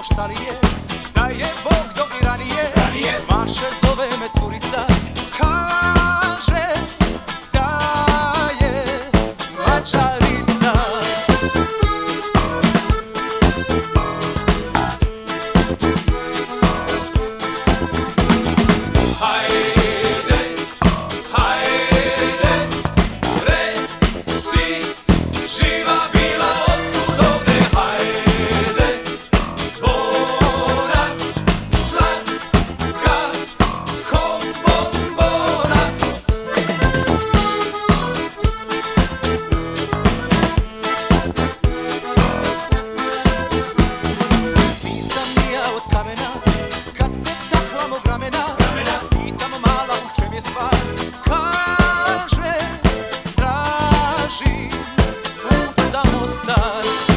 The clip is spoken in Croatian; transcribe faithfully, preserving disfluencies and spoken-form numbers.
šta li je, da je Bog do i ranije, maše zove me curica, kaže da je mađarica. Hajde, hajde, reci, živa bila otkud ovde, hajde, bona, slatka ko bombona. Nisam ni ja od kamena, kad se taklamo od ramena, pitam mala u čem je stvar, kaže tražim put za Mostar.